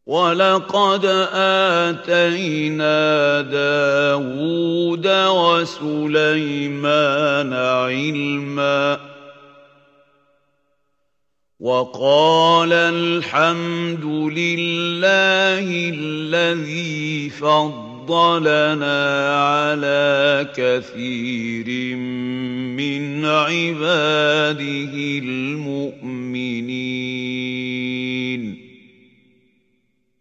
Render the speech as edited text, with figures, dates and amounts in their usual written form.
وَلَقَدْ آتَيْنَا دَاوُودَ وَسُلَيْمَانَ عِلْمًا ۖ وَقَالَ الْحَمْدُ لِلَّهِ الَّذِي فَضَّلَنَا عَلَىٰ كَثِيرٍ مِّنْ عِبَادِهِ الْمُؤْمِنِينَ